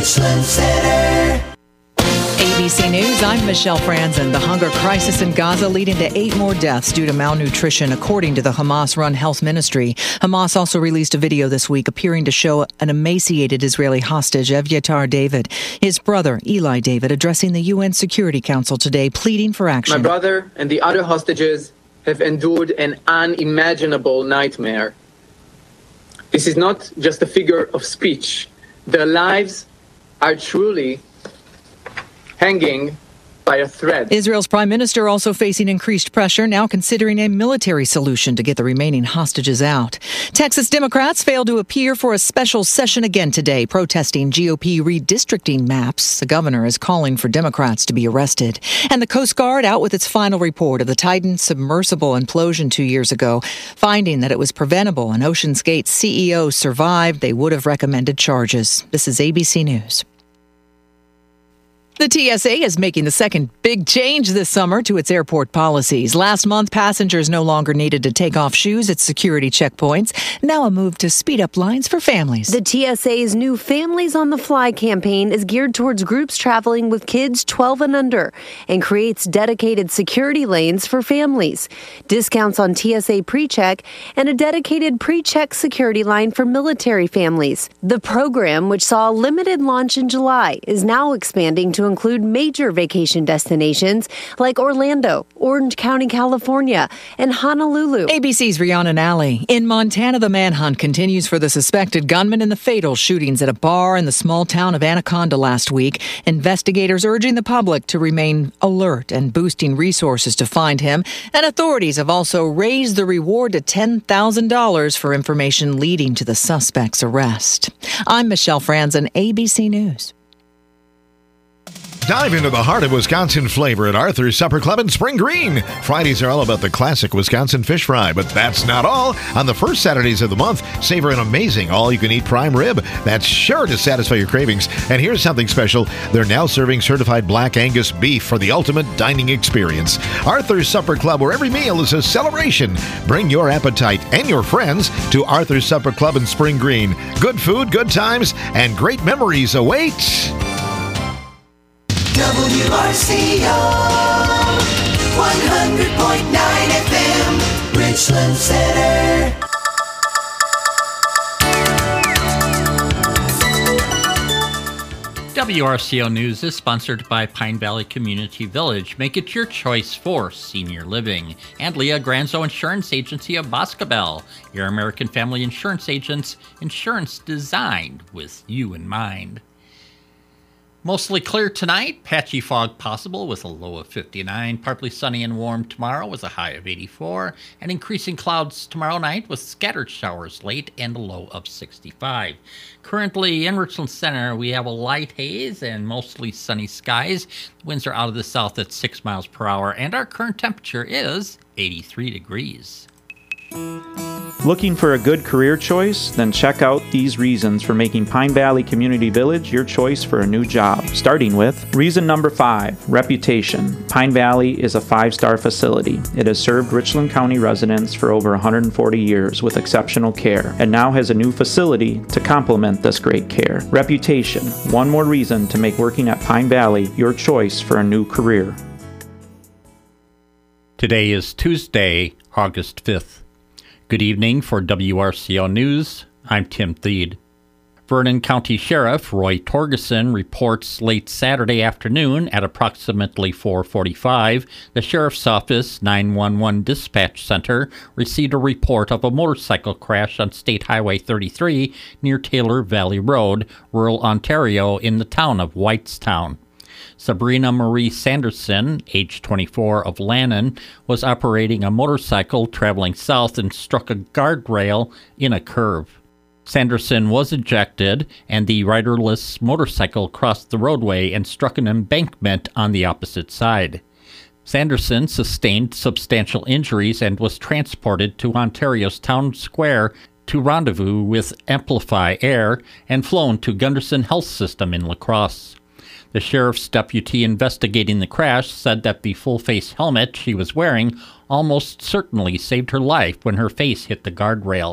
Richland Center. ABC News, I'm Michelle Franzen. The hunger crisis in Gaza leading to 8 more deaths due to malnutrition, according to the Hamas-run health ministry. Hamas also released a video this week appearing to show an emaciated Israeli hostage, Evyatar David, his brother, Eli David, addressing the UN Security Council today, pleading for action. My brother and the other hostages have endured an unimaginable nightmare. This is not just a figure of speech. Their lives are truly hanging by a thread. Israel's prime minister also facing increased pressure, now considering a military solution to get the remaining hostages out. Texas Democrats failed to appear for a special session again today, protesting GOP redistricting maps. The governor is calling for Democrats to be arrested. And the Coast Guard out with its final report of the Titan submersible implosion 2 years ago, finding that it was preventable and Ocean's Gate CEO survived. They would have recommended charges. This is ABC News. The TSA is making the second big change this summer to its airport policies. Last month, passengers no longer needed to take off shoes at security checkpoints. Now a move to speed up lines for families. The TSA's new Families on the Fly campaign is geared towards groups traveling with kids 12 and under and creates dedicated security lanes for families, discounts on TSA PreCheck, and a dedicated PreCheck security line for military families. The program, which saw a limited launch in July, is now expanding to include major vacation destinations like Orlando, Orange County, California, and Honolulu. ABC's Rhiannon Alley. In Montana, the manhunt continues for the suspected gunman in the fatal shootings at a bar in the small town of Anaconda last week. Investigators urging the public to remain alert and boosting resources to find him. And authorities have also raised the reward to $10,000 for information leading to the suspect's arrest. I'm Michelle Franzen, ABC News. Dive into the heart of Wisconsin flavor at Arthur's Supper Club in Spring Green. Fridays are all about the classic Wisconsin fish fry, but that's not all. On the first Saturdays of the month, savor an amazing all-you-can-eat prime rib that's sure to satisfy your cravings. And here's something special. They're now serving certified Black Angus beef for the ultimate dining experience. Arthur's Supper Club, where every meal is a celebration. Bring your appetite and your friends to Arthur's Supper Club in Spring Green. Good food, good times, and great memories await. WRCO 100.9 FM, Richland Center. WRCO News is sponsored by Pine Valley Community Village. Make it your choice for senior living. And Leah Granzo Insurance Agency of Boscobel, your American Family Insurance agents, insurance designed with you in mind. Mostly clear tonight, patchy fog possible with a low of 59, partly sunny and warm tomorrow with a high of 84, and increasing clouds tomorrow night with scattered showers late and a low of 65. Currently in Richland Center, we have a light haze and mostly sunny skies. Winds are out of the south at 6 miles per hour, and our current temperature is 83 degrees. Looking for a good career choice? Then check out these reasons for making Pine Valley Community Village your choice for a new job. Starting with reason number 5, reputation. Pine Valley is a 5-star facility. It has served Richland County residents for over 140 years with exceptional care and now has a new facility to complement this great care. Reputation. One more reason to make working at Pine Valley your choice for a new career. Today is Tuesday, August 5th. Good evening for WRCO News. I'm Tim Thede. Vernon County Sheriff Roy Torgeson reports late Saturday afternoon at approximately 4:45, the Sheriff's Office 911 Dispatch Center received a report of a motorcycle crash on State Highway 33 near Taylor Valley Road, rural Ontario, in the town of Whitestown. Sabrina Marie Sanderson, age 24, of Lannon, was operating a motorcycle traveling south and struck a guardrail in a curve. Sanderson was ejected, and the riderless motorcycle crossed the roadway and struck an embankment on the opposite side. Sanderson sustained substantial injuries and was transported to Ontario's Town Square to rendezvous with Amplify Air and flown to Gunderson Health System in La Crosse. The sheriff's deputy investigating the crash said that the full-face helmet she was wearing almost certainly saved her life when her face hit the guardrail.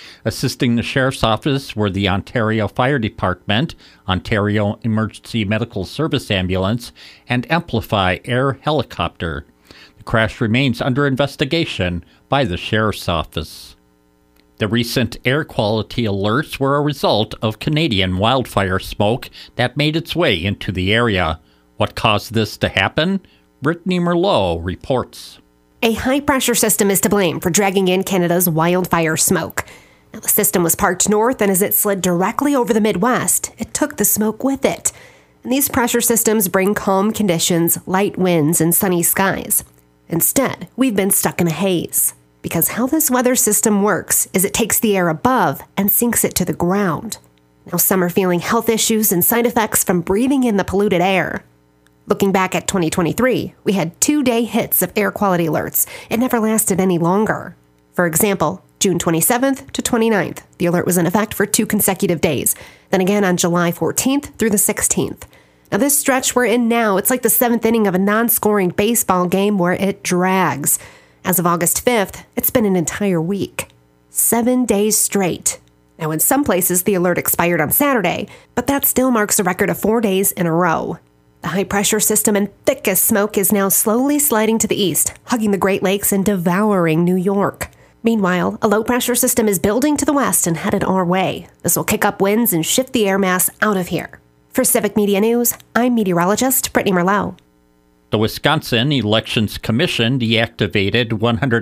Assisting the Sheriff's Office were the Ontario Fire Department, Ontario Emergency Medical Service Ambulance, and Amplify Air Helicopter. The crash remains under investigation by the Sheriff's Office. The recent air quality alerts were a result of Canadian wildfire smoke that made its way into the area. What caused this to happen? Brittany Merlot reports. A high-pressure system is to blame for dragging in Canada's wildfire smoke. Now, the system was parked north, and as it slid directly over the Midwest, it took the smoke with it. And these pressure systems bring calm conditions, light winds, and sunny skies. Instead, we've been stuck in a haze. Because how this weather system works is it takes the air above and sinks it to the ground. Now some are feeling health issues and side effects from breathing in the polluted air. Looking back at 2023, we had 2-day hits of air quality alerts. It never lasted any longer. For example, June 27th to 29th, the alert was in effect for 2 consecutive days. Then again on July 14th through the 16th. Now this stretch we're in now, it's like the 7th inning of a non-scoring baseball game where it drags. As of August 5th, it's been an entire week. 7 days straight. Now in some places, the alert expired on Saturday, but that still marks a record of 4 days in a row. The high-pressure system and thickest smoke is now slowly sliding to the east, hugging the Great Lakes and devouring New York. Meanwhile, a low-pressure system is building to the west and headed our way. This will kick up winds and shift the air mass out of here. For Civic Media News, I'm meteorologist Brittany Merlot. The Wisconsin Elections Commission deactivated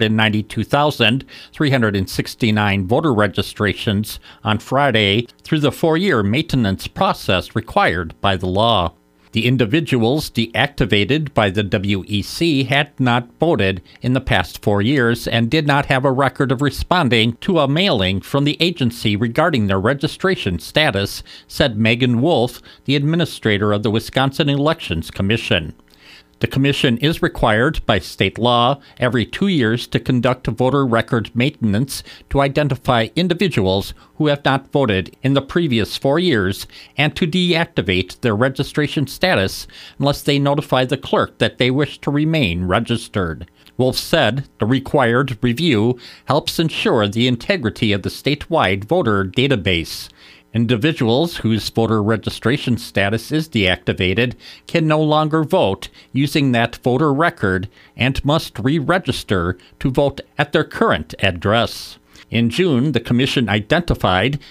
192,369 voter registrations on Friday through the 4-year maintenance process required by the law. The individuals deactivated by the WEC had not voted in the past 4 years and did not have a record of responding to a mailing from the agency regarding their registration status, said Megan Wolf, the administrator of the Wisconsin Elections Commission. The commission is required by state law every 2 years to conduct voter record maintenance to identify individuals who have not voted in the previous 4 years and to deactivate their registration status unless they notify the clerk that they wish to remain registered. Wolf said the required review helps ensure the integrity of the statewide voter database. Individuals whose voter registration status is deactivated can no longer vote using that voter record and must re-register to vote at their current address. In June, the Commission identified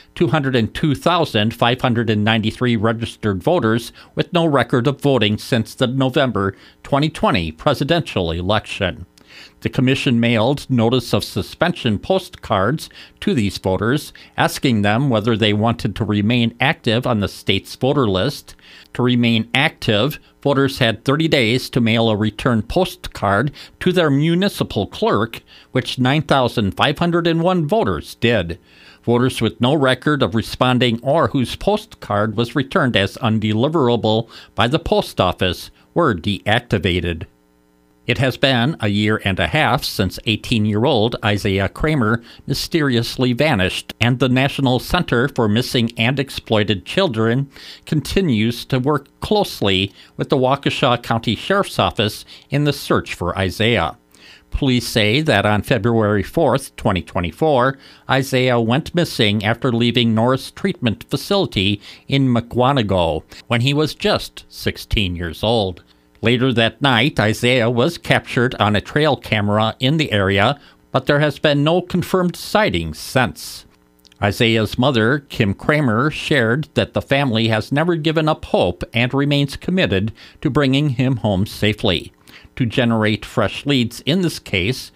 202,593 registered voters with no record of voting since the November 2020 presidential election. The Commission mailed notice of suspension postcards to these voters, asking them whether they wanted to remain active on the state's voter list. To remain active, voters had 30 days to mail a return postcard to their municipal clerk, which 9,501 voters did. Voters with no record of responding or whose postcard was returned as undeliverable by the post office were deactivated. It has been a year and a half since 18-year-old Isaiah Kramer mysteriously vanished, and the National Center for Missing and Exploited Children continues to work closely with the Waukesha County Sheriff's Office in the search for Isaiah. Police say that on February 4th, 2024, Isaiah went missing after leaving Norris Treatment Facility in Mukwonago when he was just 16 years old. Later that night, Isaiah was captured on a trail camera in the area, but there has been no confirmed sightings since. Isaiah's mother, Kim Kramer, shared that the family has never given up hope and remains committed to bringing him home safely. To generate fresh leads in this case,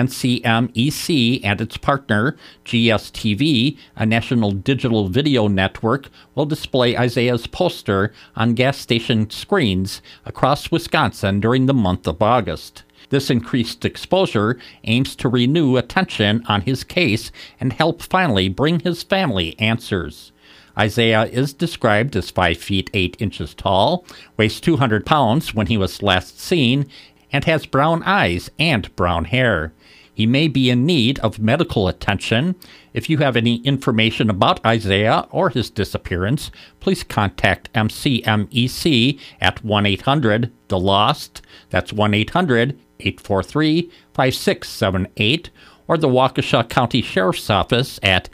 NCMEC and its partner, GSTV, a national digital video network, will display Isaiah's poster on gas station screens across Wisconsin during the month of August. This increased exposure aims to renew attention on his case and help finally bring his family answers. Isaiah is described as 5 feet 8 inches tall, weighs 200 pounds when he was last seen, and has brown eyes and brown hair. He may be in need of medical attention. If you have any information about Isaiah or his disappearance, please contact MCMEC at 1-800-THE-LOST. That's 1-800-843-5678, or the Waukesha County Sheriff's Office at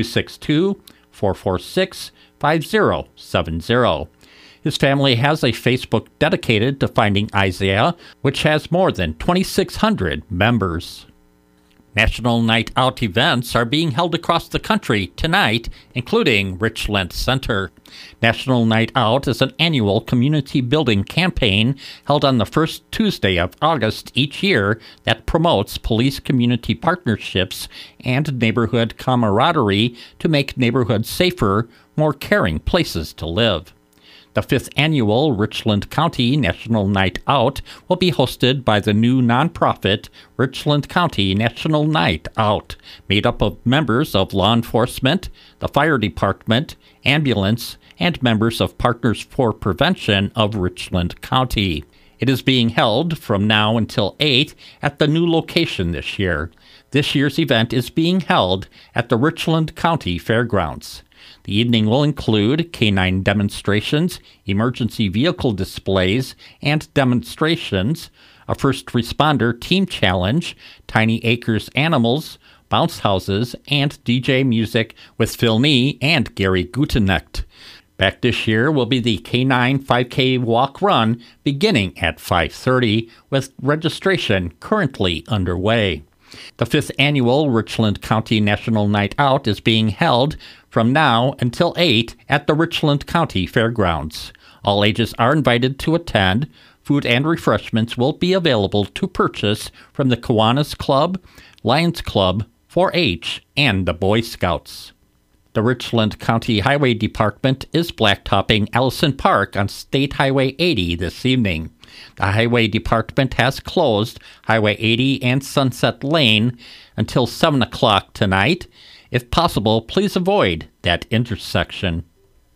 262-446-5070. His family has a Facebook dedicated to finding Isaiah, which has more than 2,600 members. National Night Out events are being held across the country tonight, including Richland Center. National Night Out is an annual community building campaign held on the first Tuesday of August each year that promotes police-community partnerships and neighborhood camaraderie to make neighborhoods safer, more caring places to live. The 5th annual Richland County National Night Out will be hosted by the new nonprofit Richland County National Night Out, made up of members of law enforcement, the fire department, ambulance, and members of Partners for Prevention of Richland County. It is being held from now until 8 at the new location this year. This year's event is being held at the Richland County Fairgrounds. The evening will include canine demonstrations, emergency vehicle displays and demonstrations, a first responder team challenge, Tiny Acres Animals, bounce houses, and DJ music with Phil Nee and Gary Gutenecht. Back this year will be the K9 5K Walk Run beginning at 5:30 with registration currently underway. The 5th annual Richland County National Night Out is being held from now until 8 at the Richland County Fairgrounds. All ages are invited to attend. Food and refreshments will be available to purchase from the Kiwanis Club, Lions Club, 4-H, and the Boy Scouts. The Richland County Highway Department is blacktopping Allison Park on State Highway 80 this evening. The Highway Department has closed Highway 80 and Sunset Lane until 7 o'clock tonight. If possible, please avoid that intersection.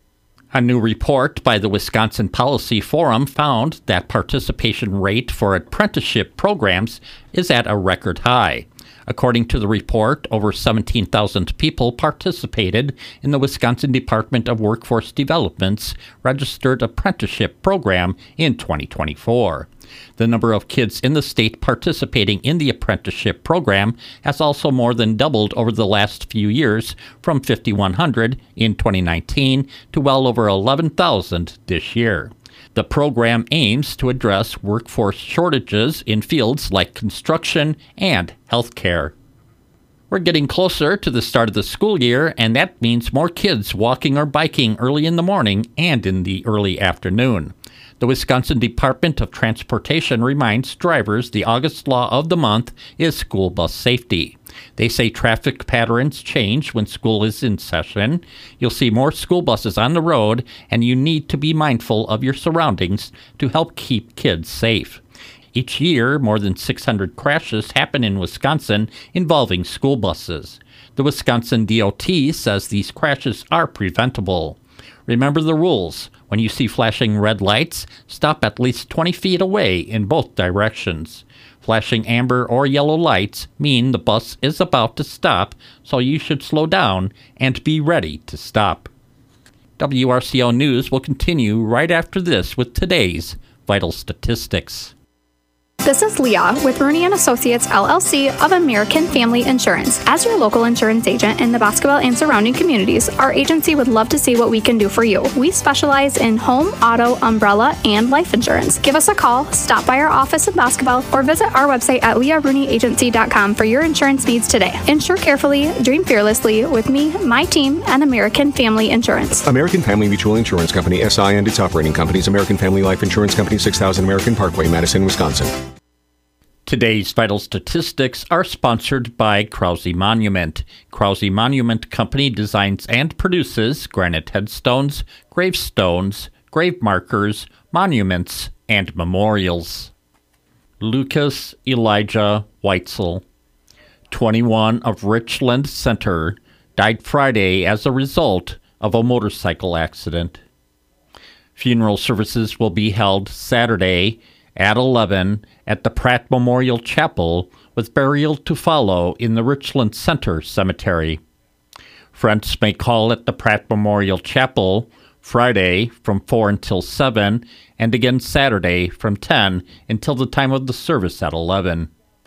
A new report by the Wisconsin Policy Forum found that participation rate for apprenticeship programs is at a record high. According to the report, over 17,000 people participated in the Wisconsin Department of Workforce Development's registered apprenticeship program in 2024. The number of kids in the state participating in the apprenticeship program has also more than doubled over the last few years, from 5,100 in 2019 to well over 11,000 this year. The program aims to address workforce shortages in fields like construction and healthcare. We're getting closer to the start of the school year, and that means more kids walking or biking early in the morning and in the early afternoon. The Wisconsin Department of Transportation reminds drivers the August law of the month is school bus safety. They say traffic patterns change when school is in session. You'll see more school buses on the road, and you need to be mindful of your surroundings to help keep kids safe. Each year, more than 600 crashes happen in Wisconsin involving school buses. The Wisconsin DOT says these crashes are preventable. Remember the rules. When you see flashing red lights, stop at least 20 feet away in both directions. Flashing amber or yellow lights mean the bus is about to stop, so you should slow down and be ready to stop. WRCO News will continue right after this with today's Vital Statistics. This is Leah with Rooney & Associates, LLC of American Family Insurance. As your local insurance agent in the Boscobel and surrounding communities, our agency would love to see what we can do for you. We specialize in home, auto, umbrella, and life insurance. Give us a call, stop by our office in Boscobel, or visit our website at leahrooneyAgency.com for your insurance needs today. Insure carefully, dream fearlessly with me, my team, and American Family Insurance. American Family Mutual Insurance Company, SI, and its operating companies, American Family Life Insurance Company, 6000 American Parkway, Madison, Wisconsin. Today's Vital Statistics are sponsored by Krause Monument. Krause Monument Company designs and produces granite headstones, gravestones, grave markers, monuments, and memorials. Lucas Elijah Weitzel, 21 of Richland Center, died Friday as a result of a motorcycle accident. Funeral services will be held Saturday at 11 at the Pratt Memorial Chapel, with burial to follow in the Richland Center Cemetery. Friends may call at the Pratt Memorial Chapel Friday from 4 until 7, and again Saturday from 10 until the time of the service at 11.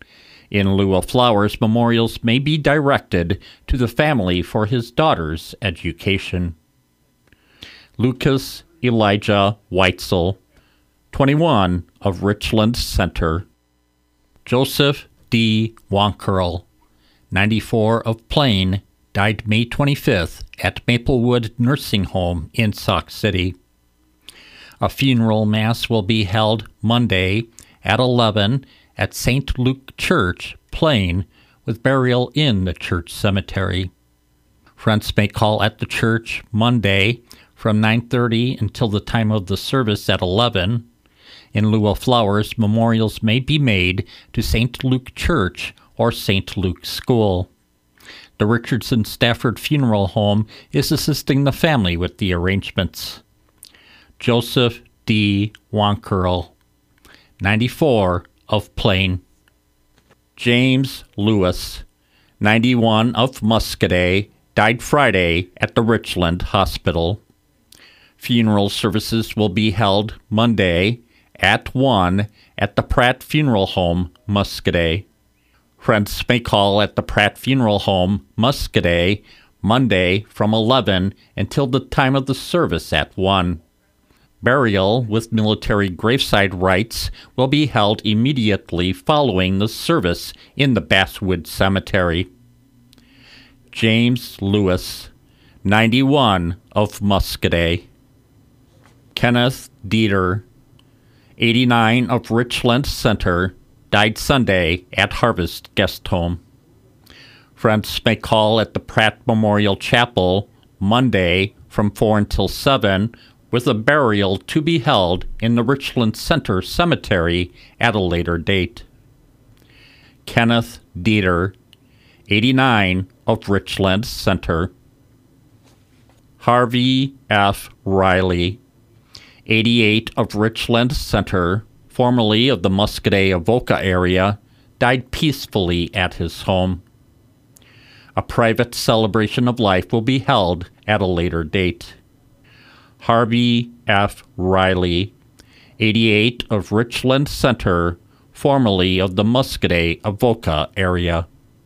In lieu of flowers, memorials may be directed to the family for his daughter's education. Lucas Elijah Weitzel, 21, of Richland Center. Joseph D. Wankerl, 94, of Plain, died May 25th at Maplewood Nursing Home in Sauk City. A funeral mass will be held Monday at 11 at St. Luke Church, Plain, with burial in the church cemetery. Friends may call at the church Monday from 9:30 until the time of the service at 11. In lieu of flowers, memorials may be made to St. Luke Church or St. Luke School. The Richardson Stafford Funeral Home is assisting the family with the arrangements. Joseph D. Wankerl, 94, of Plain. James Lewis, 91, of Muscadet, died Friday at the Richland Hospital. Funeral services will be held Monday at 1 at the Pratt Funeral Home, Muscadet. Friends may call at the Pratt Funeral Home, Muscadet, Monday from 11 until the time of the service at 1. Burial with military graveside rites will be held immediately following the service in the Basswood Cemetery. James Lewis, 91, of Muscadet. Kenneth Dieter, 89, of Richland Center, died Sunday at Harvest Guest Home. Friends may call at the Pratt Memorial Chapel Monday from 4 until 7, with a burial to be held in the Richland Center Cemetery at a later date. Kenneth Dieter, 89, of Richland Center. Harvey F. Riley, 88, of Richland Center, formerly of the Muscadet-Avoca area, died peacefully at his home. A private celebration of life will be held at a later date. Harvey F. Riley, 88, of Richland Center, formerly of the Muscadet-Avoca area.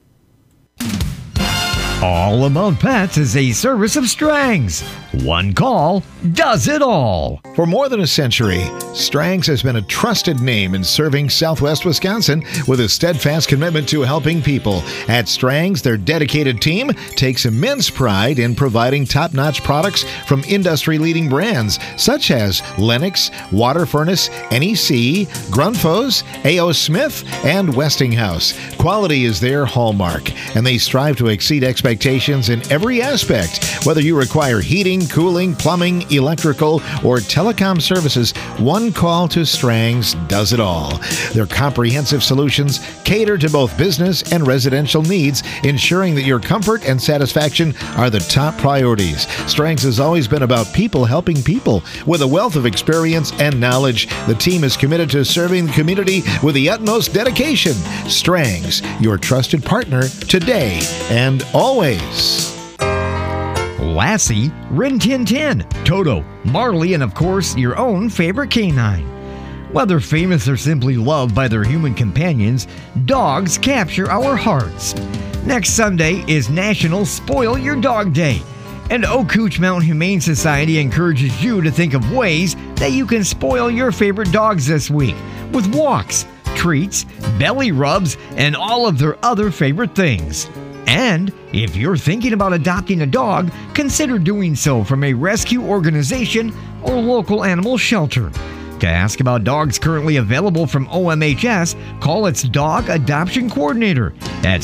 All About Pets is a service of Strangs. One call does it all. For more than a century, Strangs has been a trusted name in serving Southwest Wisconsin with a steadfast commitment to helping people. At Strangs, their dedicated team takes immense pride in providing top-notch products from industry-leading brands such as Lennox, Water Furnace, NEC, Grundfos, A.O. Smith, and Westinghouse. Quality is their hallmark, and they strive to exceed expectations in every aspect. Whether you require heating, cooling, plumbing, electrical, or telecom services, one call to Strangs does it all. Their comprehensive solutions cater to both business and residential needs, ensuring that your comfort and satisfaction are the top priorities. Strangs has always been about people helping people. With a wealth of experience and knowledge, the team is committed to serving the community with the utmost dedication. Strangs, your trusted partner today and always. Lassie, Rin Tin Tin, Toto, Marley, and of course, your own favorite canine. Whether famous or simply loved by their human companions, dogs capture our hearts. Next Sunday is National Spoil Your Dog Day, and Okootch Mountain Humane Society encourages you to think of ways that you can spoil your favorite dogs this week with walks, treats, belly rubs, and all of their other favorite things. And if you're thinking about adopting a dog, consider doing so from a rescue organization or local animal shelter. To ask about dogs currently available from OMHS, call its Dog Adoption Coordinator at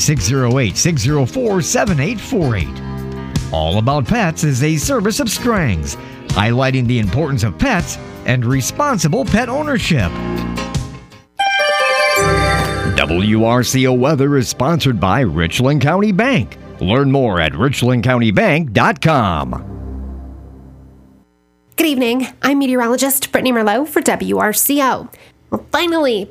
608-604-7848. All About Pets is a service of Strangs, highlighting the importance of pets and responsible pet ownership. WRCO Weather is sponsored by Richland County Bank. Learn more at richlandcountybank.com. Good evening. I'm meteorologist Brittany Merlot for WRCO. Well, finally,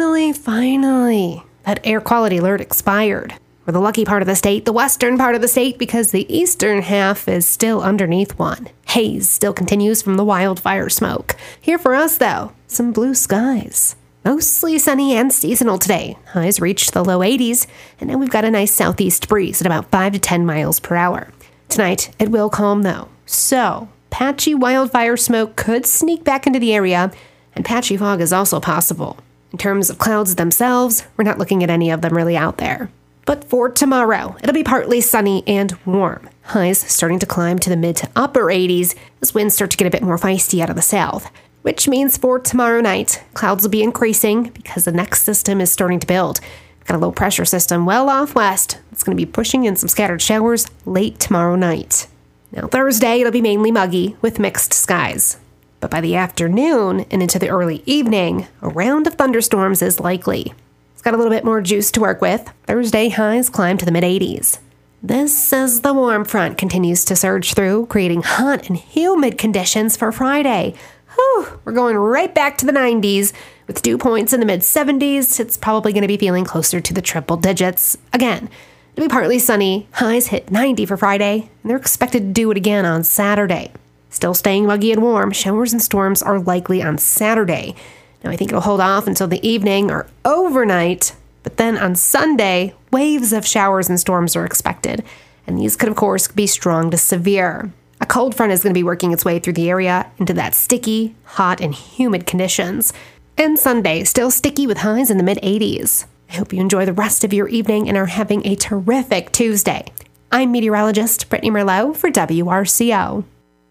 that air quality alert expired. We're the lucky part of the state, the western part of the state, because the eastern half is still underneath one. Haze still continues from the wildfire smoke. Here for us, though, some blue skies. Mostly sunny and seasonal today. Highs reached the low 80s, and now we've got a nice southeast breeze at about 5 to 10 miles per hour. Tonight, it will calm though. So, patchy wildfire smoke could sneak back into the area, and patchy fog is also possible. In terms of clouds themselves, we're not looking at any of them really out there. But for tomorrow, it'll be partly sunny and warm. Highs starting to climb to the mid to upper 80s as winds start to get a bit more feisty out of the south. Which means for tomorrow night, clouds will be increasing because the next system is starting to build. We've got a low pressure system well off west that's going to be pushing in some scattered showers late tomorrow night. Now Thursday, it'll be mainly muggy with mixed skies. But by the afternoon and into the early evening, a round of thunderstorms is likely. It's got a little bit more juice to work with. Thursday highs climb to the mid-80s. This as the warm front continues to surge through, creating hot and humid conditions for Friday. We're going right back to the 90s. With dew points in the mid-70s, it's probably going to be feeling closer to the triple digits. Again, it'll be partly sunny. Highs hit 90 for Friday, and they're expected to do it again on Saturday. Still staying muggy and warm, showers and storms are likely on Saturday. Now, I think it'll hold off until the evening or overnight, but then on Sunday, waves of showers and storms are expected, and these could, of course, be strong to severe. A cold front is going to be working its way through the area into that sticky, hot, and humid conditions. And Sunday, still sticky with highs in the mid-80s. I hope you enjoy the rest of your evening and are having a terrific Tuesday. I'm meteorologist Brittany Merlot for WRCO.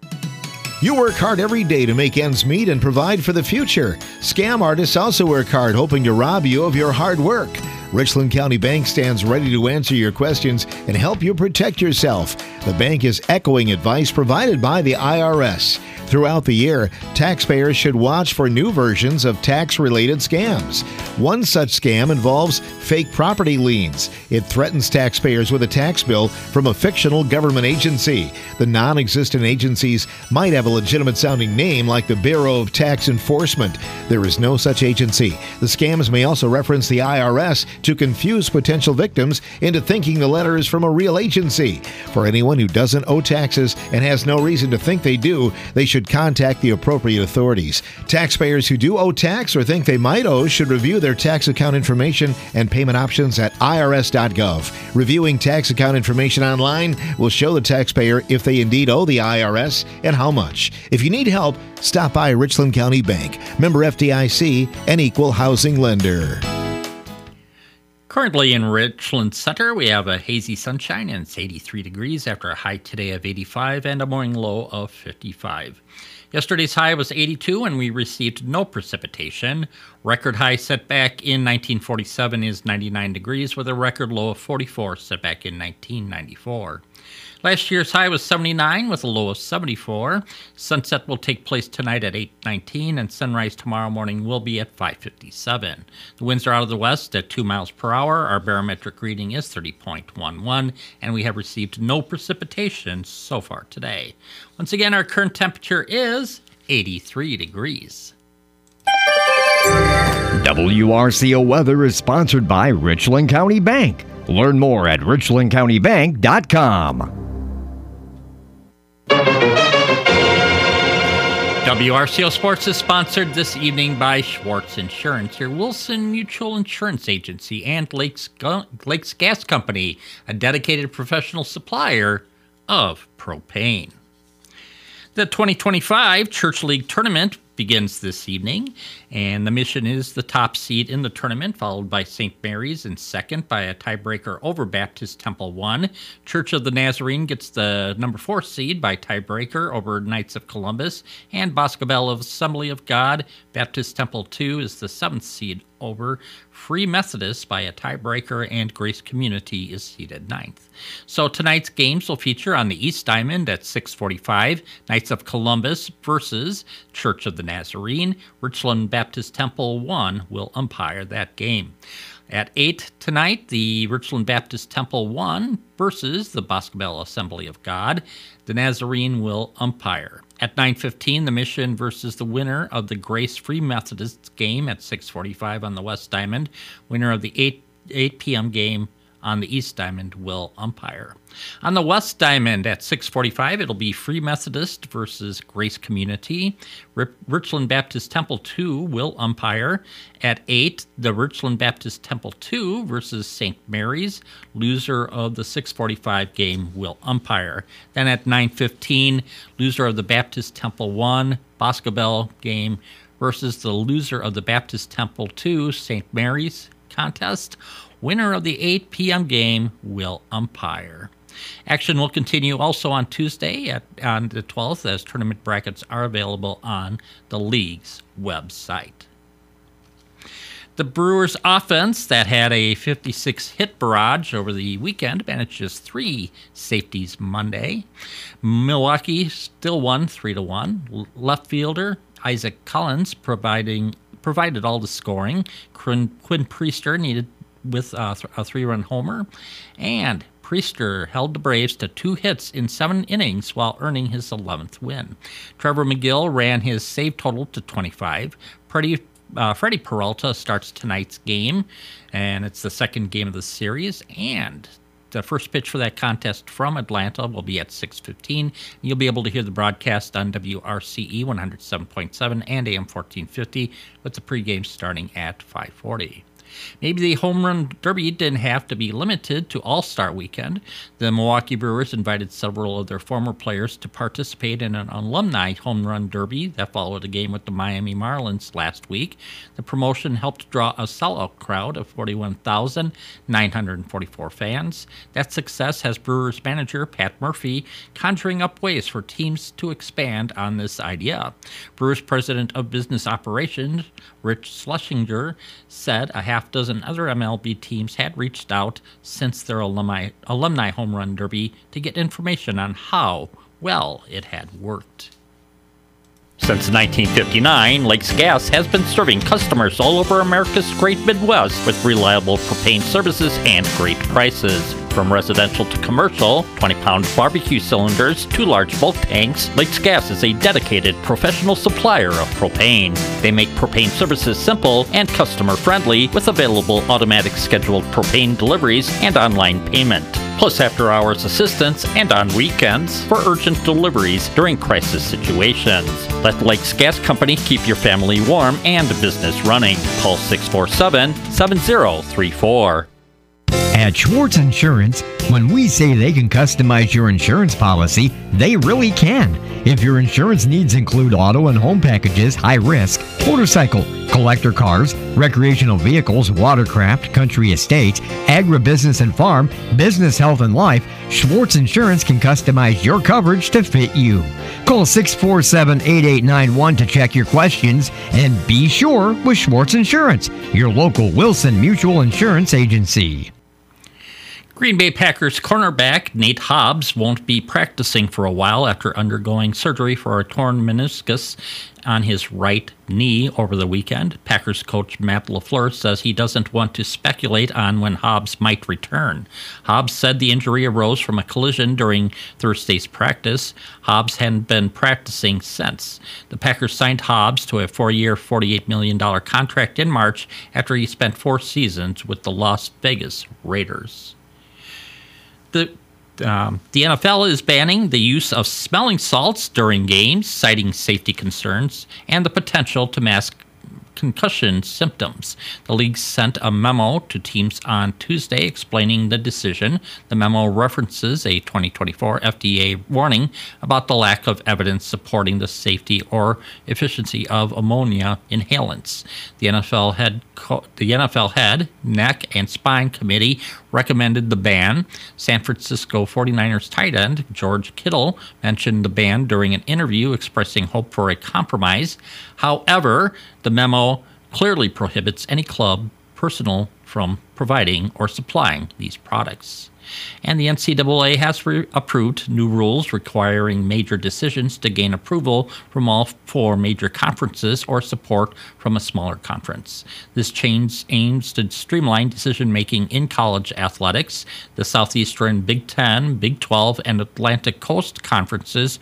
You work hard every day to make ends meet and provide for the future. Scam artists also work hard, hoping to rob you of your hard work. Richland County Bank stands ready to answer your questions and help you protect yourself. The bank is echoing advice provided by the IRS. Throughout the year, taxpayers should watch for new versions of tax-related scams. One such scam involves fake property liens. It threatens taxpayers with a tax bill from a fictional government agency. The non-existent agencies might have a legitimate-sounding name like the Bureau of Tax Enforcement. There is no such agency. The scams may also reference the IRS to confuse potential victims into thinking the letter is from a real agency. For anyone who doesn't owe taxes and has no reason to think they do, they should contact the appropriate authorities. Taxpayers who do owe tax or think they might owe should review their tax account information and payment options at irs.gov. Reviewing tax account information online will show the taxpayer if they indeed owe the IRS and how much. If you need help, stop by Richland County Bank, member FDIC, and equal housing lender. Currently in Richland Center, we have a hazy sunshine and it's 83 degrees after a high today of 85 and a morning low of 55. Yesterday's high was 82 and we received no precipitation. Record high set back in 1947 is 99 degrees with a record low of 44 set back in 1994. Last year's high was 79 with a low of 74. Sunset will take place tonight at 8:19 and sunrise tomorrow morning will be at 5:57. The winds are out of the west at 2 miles per hour. Our barometric reading is 30.11 and we have received no precipitation so far today. Once again, our current temperature is 83 degrees. WRCO weather is sponsored by Richland County Bank. Learn more at richlandcountybank.com. WRCO Sports is sponsored this evening by Schwartz Insurance, your Wilson Mutual Insurance Agency, and Lakes Gas Company, a dedicated professional supplier of propane. The 2025 Church League Tournament begins this evening, and the Mission is the top seed in the tournament, followed by St. Mary's in second by a tiebreaker over Baptist Temple 1. Church of the Nazarene gets the number 4 seed by tiebreaker over Knights of Columbus, and Boscobel of Assembly of God. Baptist Temple 2 is the 7th seed over Free Methodist by a tiebreaker, and Grace Community is seeded 9th. So tonight's games will feature on the East Diamond at 6:45, Knights of Columbus versus Church of the Nazarene. Richland Baptist Temple 1 will umpire that game. At 8 tonight, the Richland Baptist Temple 1 versus the Boscobel Assembly of God. The Nazarene will umpire. At 9:15, the Mission versus the winner of the Grace Free Methodist game at 6:45 on the West Diamond. Winner of the 8 p.m. game on the East Diamond will umpire. On the West Diamond at 6:45, it'll be Free Methodist versus Grace Community. Richland Baptist Temple II will umpire. At 8, the Richland Baptist Temple II versus St. Mary's. Loser of the 6:45 game will umpire. Then at 9:15, loser of the Baptist Temple I Boscobel game versus the loser of the Baptist Temple II St. Mary's contest. Winner of the 8 p.m. game will umpire. Action will continue also on Tuesday on the 12th as tournament brackets are available on the league's website. The Brewers offense that had a 56-hit barrage over the weekend managed just 3 safeties Monday. Milwaukee still won 3-1. Left fielder Isaac Collins provided all the scoring. Quinn Priester needed with a 3-run homer, and Priester held the Braves to 2 hits in 7 innings while earning his 11th win. Trevor McGill ran his save total to 25. Freddie Peralta starts tonight's game, and it's the second game of the series, and the first pitch for that contest from Atlanta will be at 6:15. You'll be able to hear the broadcast on WRCE 107.7 and AM 1450 with the pregame starting at 5:40. Maybe the home run derby didn't have to be limited to All-Star Weekend. The Milwaukee Brewers invited several of their former players to participate in an alumni home run derby that followed a game with the Miami Marlins last week. The promotion helped draw a sellout crowd of 41,944 fans. That success has Brewers manager Pat Murphy conjuring up ways for teams to expand on this idea. Brewers President of Business Operations Rich Schlesinger said a half dozen other MLB teams had reached out since their alumni home run derby to get information on how well it had worked. Since 1959, Lakes Gas has been serving customers all over America's great Midwest with reliable propane services and great prices. From residential to commercial, 20-pound barbecue cylinders to large bulk tanks, Lakes Gas is a dedicated professional supplier of propane. They make propane services simple and customer-friendly with available automatic scheduled propane deliveries and online payment, plus after-hours assistance and on weekends for urgent deliveries during crisis situations. Let Lakes Gas Company keep your family warm and business running. Call 647-7034. At Schwartz Insurance, when we say they can customize your insurance policy, they really can. If your insurance needs include auto and home packages, high risk, motorcycle, collector cars, recreational vehicles, watercraft, country estates, agribusiness and farm, business, health, and life, Schwartz Insurance can customize your coverage to fit you. Call 647-8891 to check your questions, and be sure with Schwartz Insurance, your local Wilson Mutual Insurance Agency. Green Bay Packers cornerback Nate Hobbs won't be practicing for a while after undergoing surgery for a torn meniscus on his right knee over the weekend. Packers coach Matt LaFleur says he doesn't want to speculate on when Hobbs might return. Hobbs said the injury arose from a collision during Thursday's practice. Hobbs hadn't been practicing since. The Packers signed Hobbs to a 4-year, $48 million contract in March after he spent 4 seasons with the Las Vegas Raiders. The NFL is banning the use of smelling salts during games, citing safety concerns and the potential to mask concussion symptoms. The league sent a memo to teams on Tuesday explaining the decision. The memo references a 2024 FDA warning about the lack of evidence supporting the safety or efficiency of ammonia inhalants. The NFL head, neck, and spine committee recommended the ban. San Francisco 49ers tight end George Kittle mentioned the ban during an interview, expressing hope for a compromise. However, the memo clearly prohibits any club personnel from providing or supplying these products. And the NCAA has approved new rules requiring major decisions to gain approval from all 4 major conferences or support from a smaller conference. This change aims to streamline decision-making in college athletics. The Southeastern Big Ten, Big 12, and Atlantic Coast conferences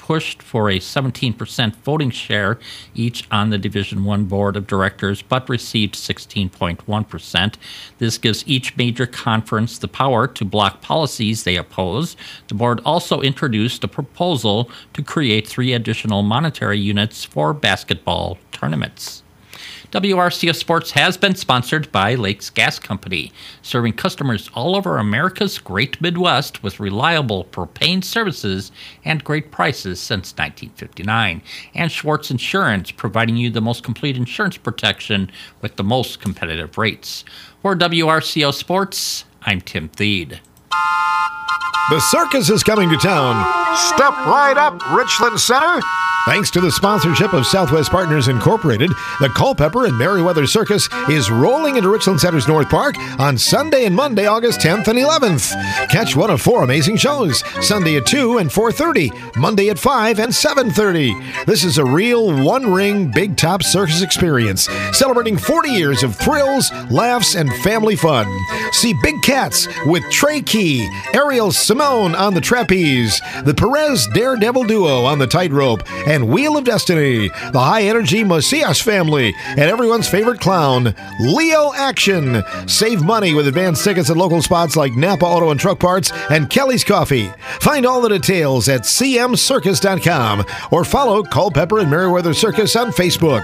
pushed for a 17% voting share each on the Division I Board of Directors, but received 16.1%. This gives each major conference the power to block policies they oppose. The board also introduced a proposal to create 3 additional monetary units for basketball tournaments. WRCO Sports has been sponsored by Lakes Gas Company, serving customers all over America's great Midwest with reliable propane services and great prices since 1959. And Schwartz Insurance, providing you the most complete insurance protection with the most competitive rates. For WRCO Sports, I'm Tim Thede. The circus is coming to town. Step right up, Richland Center. Thanks to the sponsorship of Southwest Partners Incorporated, the Culpeper and Merriweather Circus is rolling into Richland Center's North Park on Sunday and Monday, August 10th and 11th. Catch one of 4 amazing shows, Sunday at 2 and 4:30, Monday at 5 and 7:30. This is a real one-ring, big-top circus experience, celebrating 40 years of thrills, laughs, and family fun. See Big Cats with Trey Key, Ariel Simone on the trapeze, the Perez Daredevil Duo on the tightrope, and Wheel of Destiny, the high-energy Macias family, and everyone's favorite clown, Leo Action. Save money with advanced tickets at local spots like Napa Auto and Truck Parts and Kelly's Coffee. Find all the details at cmcircus.com or follow Culpeper and Merriweather Circus on Facebook.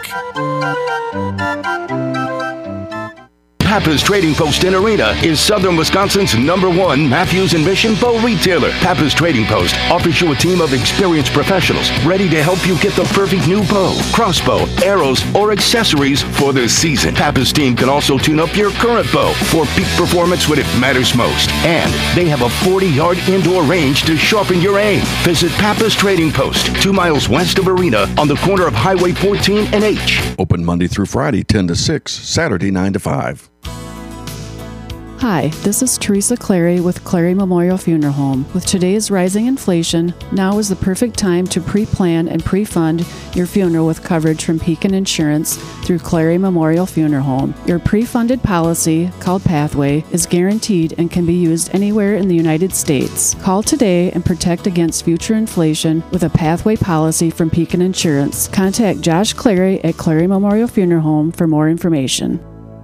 Pappas Trading Post in Arena is Southern Wisconsin's #1 Matthews and Mission bow retailer. Pappas Trading Post offers you a team of experienced professionals ready to help you get the perfect new bow, crossbow, arrows, or accessories for the season. Pappas team can also tune up your current bow for peak performance when it matters most. And they have a 40-yard indoor range to sharpen your aim. Visit Pappas Trading Post, 2 miles west of Arena on the corner of Highway 14 and H. Open Monday through Friday, 10 to 6, Saturday, 9 to 5. Hi, this is Teresa Clary with Clary Memorial Funeral Home. With today's rising inflation, now is the perfect time to pre-plan and pre-fund your funeral with coverage from Pekin Insurance through Clary Memorial Funeral Home. Your pre-funded policy, called Pathway, is guaranteed and can be used anywhere in the United States. Call today and protect against future inflation with a Pathway policy from Pekin Insurance. Contact Josh Clary at Clary Memorial Funeral Home for more information.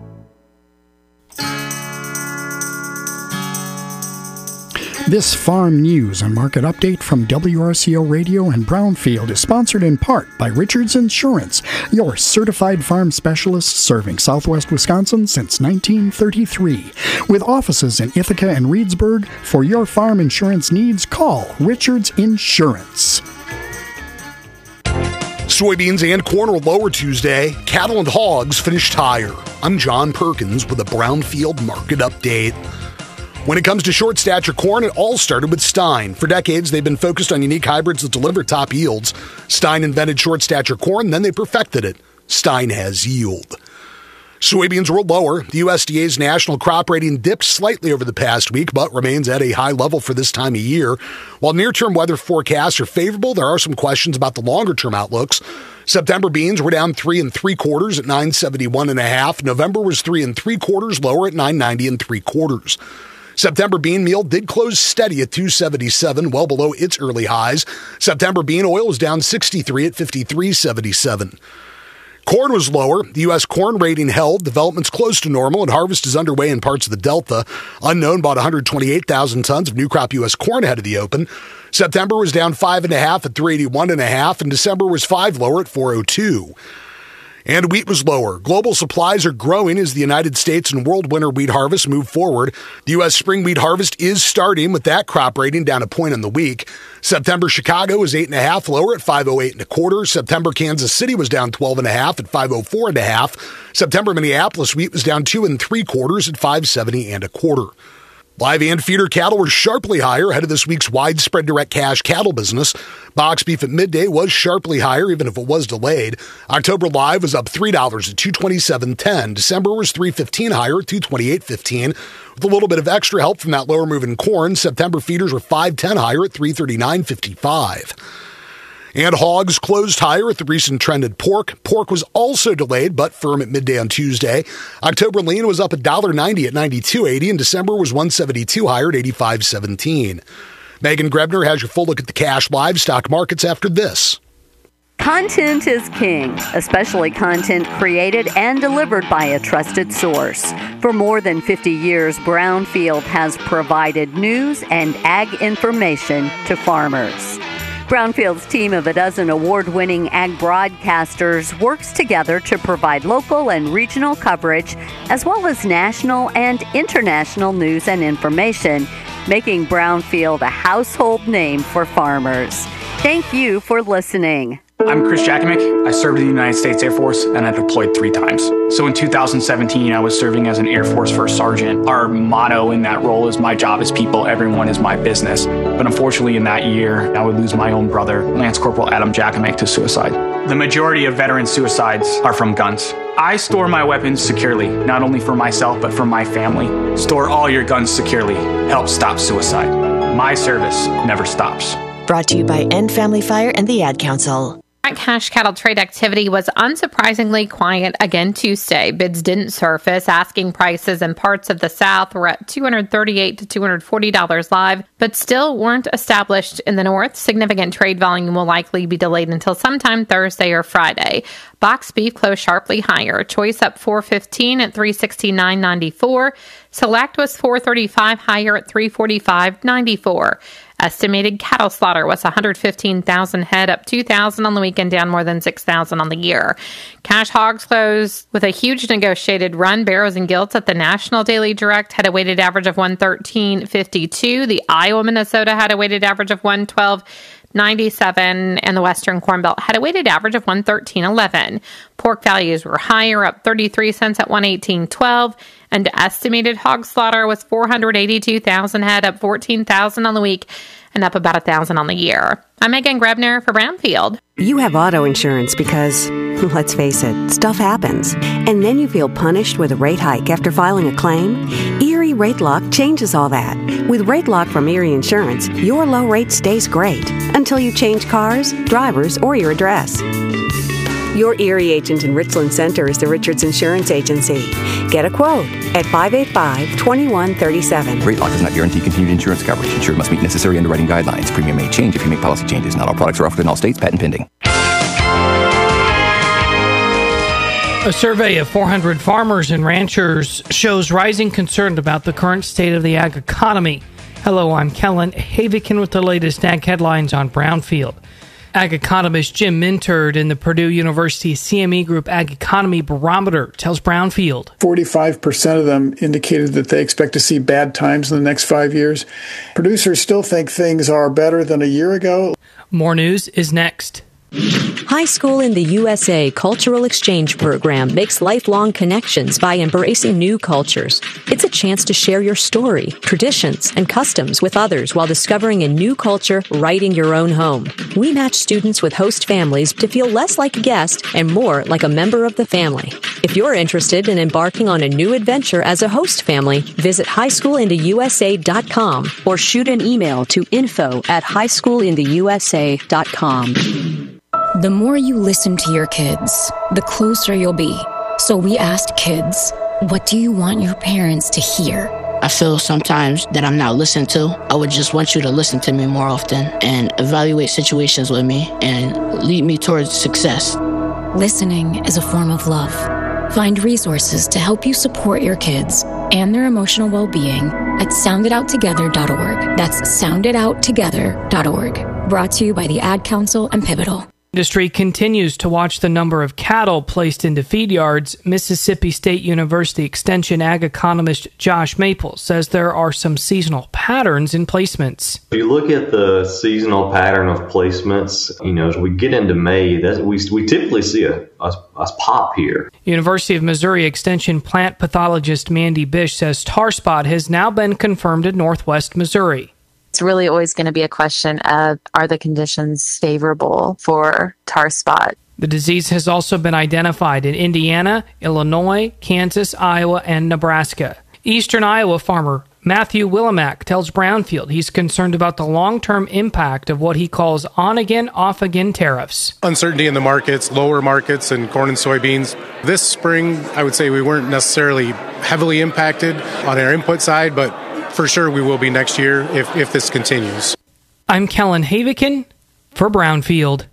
This farm news and market update from WRCO Radio and Brownfield is sponsored in part by Richards Insurance, your certified farm specialist serving Southwest Wisconsin since 1933. With offices in Ithaca and Reedsburg, for your farm insurance needs, call Richards Insurance. Soybeans and corn were lower Tuesday. Cattle and hogs finished higher. I'm John Perkins with a Brownfield market update. When it comes to short stature corn, it all started with Stein. For decades, they've been focused on unique hybrids that deliver top yields. Stein invented short stature corn, then they perfected it. Stein has yield. Soybeans were lower. The USDA's national crop rating dipped slightly over the past week, but remains at a high level for this time of year. While near-term weather forecasts are favorable, there are some questions about the longer-term outlooks. September beans were down 3 3/4 at 971.5. November was 3 3/4 lower at 990 3/4. September bean meal did close steady at 277, well below its early highs. September bean oil was down 63 at 53.77. Corn was lower. The U.S. corn rating held. Development's close to normal, and harvest is underway in parts of the Delta. Unknown bought 128,000 tons of new crop U.S. corn ahead of the open. September was down 5.5 at 381.5, and December was 5 lower at 402. And wheat was lower. Global supplies are growing as the United States and world winter wheat harvest move forward. The U.S. spring wheat harvest is starting, with that crop rating down a point on the week. September Chicago was 8.5 lower at 508.25. September Kansas City was down 12.5 at 504.5. September Minneapolis wheat was down 2 3/4 at 570.25. Live and feeder cattle were sharply higher ahead of this week's widespread direct cash cattle business. Box beef at midday was sharply higher, even if it was delayed. October live was up $3 at $227.10. December was $3.15 higher at $228.15. With a little bit of extra help from that lower move in corn, September feeders were $5.10 higher at $339.55. And hogs closed higher at the recent trend in pork. Pork was also delayed, but firm at midday on Tuesday. October lean was up $1.90 at $92.80, and December was $172 higher at $85.17. Megan Grebner has your full look at the cash livestock markets after this. Content is king, especially content created and delivered by a trusted source. For more than 50 years, Brownfield has provided news and ag information to farmers. Brownfield's team of a dozen award-winning ag broadcasters works together to provide local and regional coverage, as well as national and international news and information, making Brownfield a household name for farmers. Thank you for listening. I'm Chris Jakimick. I served in the United States Air Force and I deployed 3 times. So in 2017, I was serving as an Air Force First Sergeant. Our motto in that role is my job is people, everyone is my business. But unfortunately in that year, I would lose my own brother, Lance Corporal Adam Jakimick, to suicide. The majority of veteran suicides are from guns. I store my weapons securely, not only for myself, but for my family. Store all your guns securely. Help stop suicide. My service never stops. Brought to you by End Family Fire and the Ad Council. Cash cattle trade activity was unsurprisingly quiet again Tuesday. Bids didn't surface. Asking prices in parts of the South were at $238 to $240 live, but still weren't established in the North. Significant trade volume will likely be delayed until sometime Thursday or Friday. Box beef closed sharply higher. Choice up $4.15 at $369.94. Select was $4.35 higher at $345.94. Estimated cattle slaughter was 115,000 head, up 2,000 on the weekend, down more than 6,000 on the year. Cash hogs closed with a huge negotiated run. Barrows and Gilts at the National Daily Direct had a weighted average of 113.52. The Iowa Minnesota had a weighted average of 112.97, and the Western Corn Belt had a weighted average of 113.11. Pork values were higher, up 33 cents at 118.12, and estimated hog slaughter was 482,000 head, up 14,000 on the week, and up about 1,000 on the year. I'm Megan Grebner for Brownfield. You have auto insurance because, let's face it, stuff happens. And then you feel punished with a rate hike after filing a claim? Erie Rate Lock changes all that. With Rate Lock from Erie Insurance, your low rate stays great until you change cars, drivers, or your address. Your Erie agent in Richland Center is the Richards Insurance Agency. Get a quote at 585-2137. Rate Lock does not guarantee continued insurance coverage. Insured must meet necessary underwriting guidelines. Premium may change if you make policy changes. Not all products are offered in all states. Patent pending. A survey of 400 farmers and ranchers shows rising concern about the current state of the ag economy. Hello, I'm Kellen Havikin with the latest ag headlines on Brownfield. Ag economist Jim Minterd in the Purdue University CME Group Ag Economy Barometer tells Brownfield 45% of them indicated that they expect to see bad times in the next 5 years. Producers still think things are better than a year ago. More news is next. High School in the USA Cultural Exchange Program makes lifelong connections by embracing new cultures. It's a chance to share your story, traditions, and customs with others while discovering a new culture right in your own home. We match students with host families to feel less like a guest and more like a member of the family. If you're interested in embarking on a new adventure as a host family, visit highschoolintheusa.com or shoot an email to info@highschoolintheusa.com. The more you listen to your kids, the closer you'll be. So we asked kids, what do you want your parents to hear? I feel sometimes that I'm not listened to. I would just want you to listen to me more often and evaluate situations with me and lead me towards success. Listening is a form of love. Find resources to help you support your kids and their emotional well-being at sounditouttogether.org. That's sounditouttogether.org. Brought to you by the Ad Council and Pivotal. Industry continues to watch the number of cattle placed into feed yards. Mississippi State University Extension ag economist Josh Maples says there are some seasonal patterns in placements. If you look at the seasonal pattern of placements, as we get into May, we typically see a pop here. University of Missouri Extension plant pathologist Mandy Bish says tar spot has now been confirmed in northwest Missouri. It's really always going to be a question of, are the conditions favorable for tar spot? The disease has also been identified in Indiana, Illinois, Kansas, Iowa, and Nebraska. Eastern Iowa farmer Matthew Willimack tells Brownfield he's concerned about the long-term impact of what he calls on-again, off-again tariffs. Uncertainty in the markets, lower markets in corn and soybeans. This spring, I would say we weren't necessarily heavily impacted on our input side, but for sure we will be next year if this continues. I'm Kellen Havikin for Brownfield.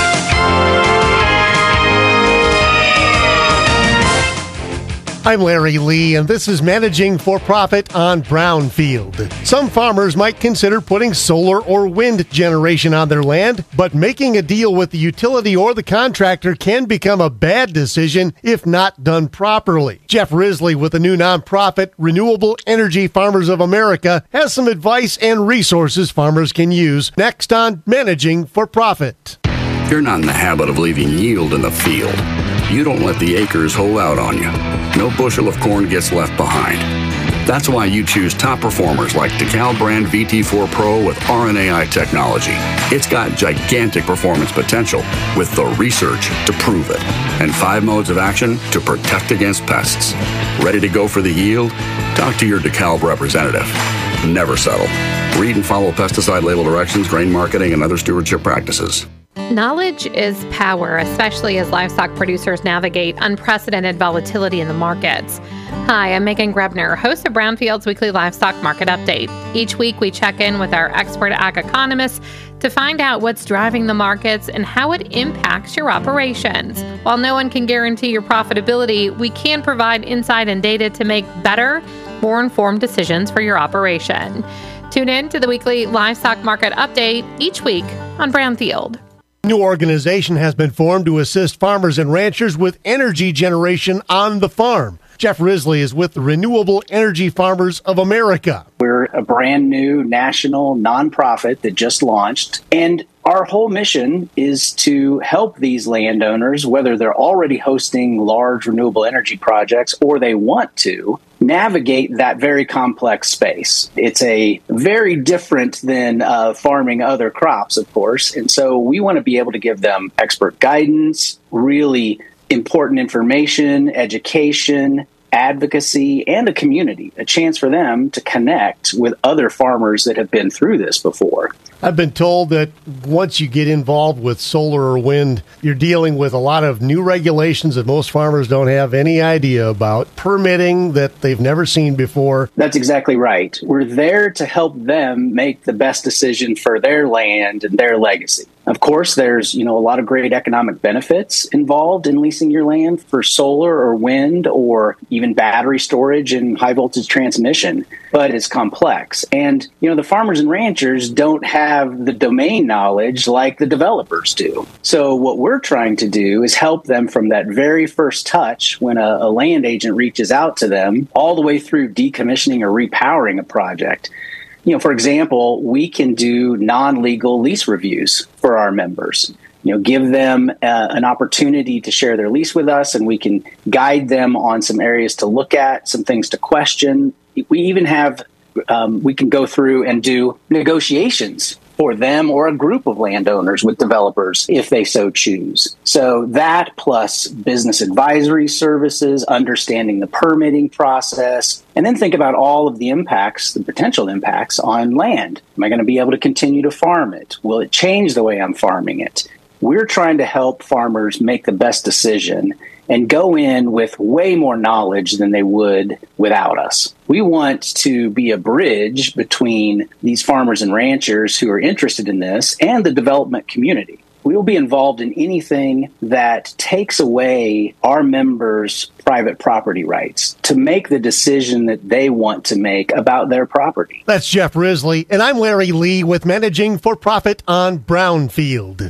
I'm Larry Lee, and this is Managing for Profit on Brownfield. Some farmers might consider putting solar or wind generation on their land, but making a deal with the utility or the contractor can become a bad decision if not done properly. Jeff Risley with the new nonprofit Renewable Energy Farmers of America has some advice and resources farmers can use next on Managing for Profit. You're not in the habit of leaving yield in the field. You don't let the acres hold out on you. No bushel of corn gets left behind. That's why you choose top performers like DeKalb brand VT4 Pro with RNAi technology. It's got gigantic performance potential with the research to prove it and 5 modes of action to protect against pests. Ready to go for the yield? Talk to your DeKalb representative. Never settle. Read and follow pesticide label directions, grain marketing, and other stewardship practices. Knowledge is power, especially as livestock producers navigate unprecedented volatility in the markets. Hi, I'm Megan Grebner, host of Brownfield's weekly livestock market update. Each week, we check in with our expert ag economists to find out what's driving the markets and how it impacts your operations. While no one can guarantee your profitability, we can provide insight and data to make better, more informed decisions for your operation. Tune in to the weekly livestock market update each week on Brownfield. A new organization has been formed to assist farmers and ranchers with energy generation on the farm. Jeff Risley is with the Renewable Energy Farmers of America. We're a brand new national nonprofit that just launched, and our whole mission is to help these landowners, whether they're already hosting large renewable energy projects or they want to, navigate that very complex space. It's a very different than farming other crops, of course, and so we want to be able to give them expert guidance, really important information, education, advocacy, and a community, a chance for them to connect with other farmers that have been through this before. I've been told that once you get involved with solar or wind, you're dealing with a lot of new regulations that most farmers don't have any idea about, permitting that they've never seen before. That's exactly right. We're there to help them make the best decision for their land and their legacy. Of course, there's, a lot of great economic benefits involved in leasing your land for solar or wind or even battery storage and high voltage transmission, but it's complex. And, the farmers and ranchers don't have the domain knowledge like the developers do. So what we're trying to do is help them from that very first touch when a land agent reaches out to them all the way through decommissioning or repowering a project. For example, we can do non-legal lease reviews for our members. Give them an opportunity to share their lease with us, and we can guide them on some areas to look at, some things to question. We even have, we can go through and do negotiations for them or a group of landowners with developers if they so choose. So that plus business advisory services, understanding the permitting process, and then think about all of the impacts, the potential impacts on land. Am I going to be able to continue to farm it? Will it change the way I'm farming it? We're trying to help farmers make the best decision and go in with way more knowledge than they would without us. We want to be a bridge between these farmers and ranchers who are interested in this and the development community. We will be involved in anything that takes away our members' private property rights to make the decision that they want to make about their property. That's Jeff Risley, and I'm Larry Lee with Managing for Profit on Brownfield.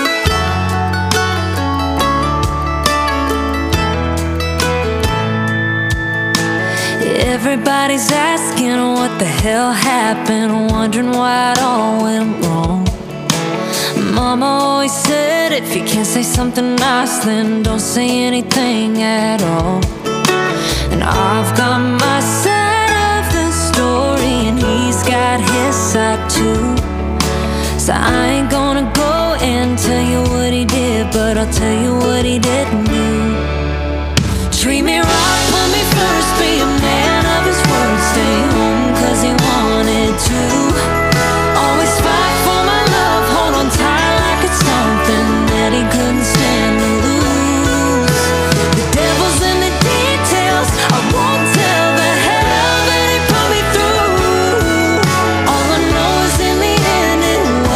Everybody's asking what the hell happened, wondering why it all went wrong. Mama always said if you can't say something nice, then don't say anything at all. And I've got my side of the story, and he's got his side too. So I ain't gonna go and tell you what he did, but I'll tell you what he didn't do. Treat me right, put me first, be a man of his word, stay home 'cause he wanted to. Always fight for my love, hold on tight like it's something that he couldn't stand to lose. The devil's in the details, I won't tell the hell that he put me through. All I know is in the end it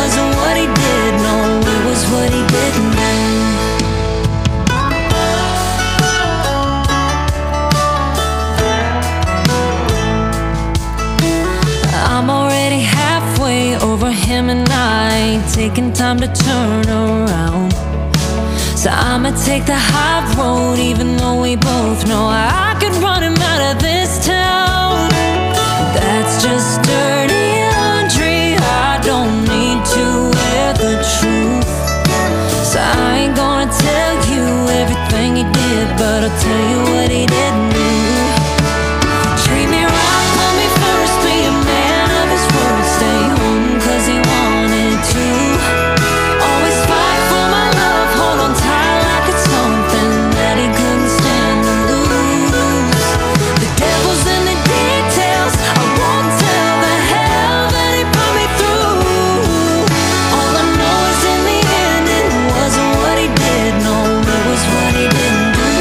him and I ain't taking time to turn around. So I'ma take the high road, even though we both know I could run him out of this town. That's just dirty laundry, I don't need to wear the truth. So I ain't gonna tell you everything he did, but I'll tell you what he didn't do. Treat me right, put me first, be a man of his word, stay home cause he wanted to. Always fight for my love, hold on tight like it's something that he couldn't stand to lose. The devil's in the details, I won't tell the hell that he put me through. All I know is in the end it wasn't what he did, no, it was what he didn't do.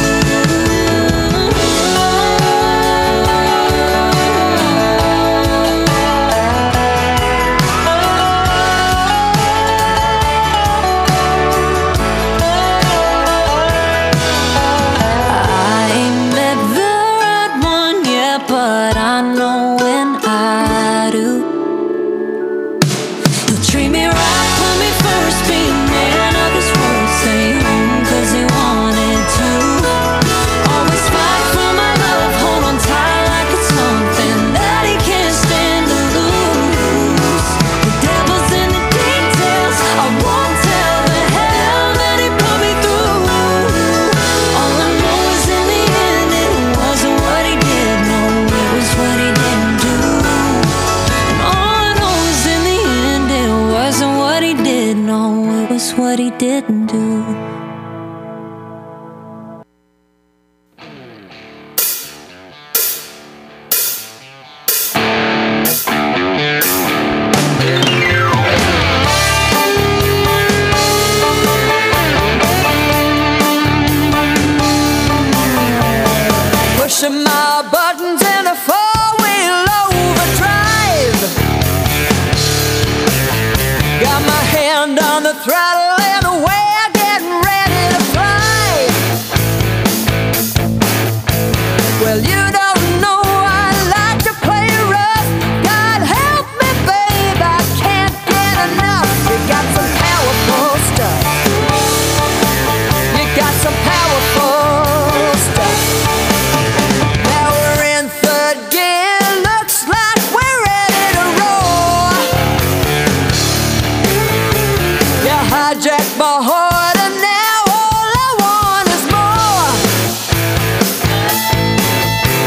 I ain't met the right one yet, but I know when I do. He'll treat me right, put me first, be a man of his word, stay home cause he wanted to. Always fight for my love, hold on tight like it's something that he can't stand to lose. The devil's in the details, I won't tell the hell that he put me through. All I know is in the end it wasn't what he did, no, it was what he didn't do. And all I know is in the end it wasn't what he did, no, it was what he didn't do. Pushing my buttons in a four-wheel overdrive. Got my hand on the throttle and away, getting ready to fly. Well, you don't know I like to play rough. God help me, babe, I can't get enough. You got some powerful stuff. You got some powerful stuff. Now we're in third gear, looks like we're ready to roll. You hijacked my heart and now all I want is more.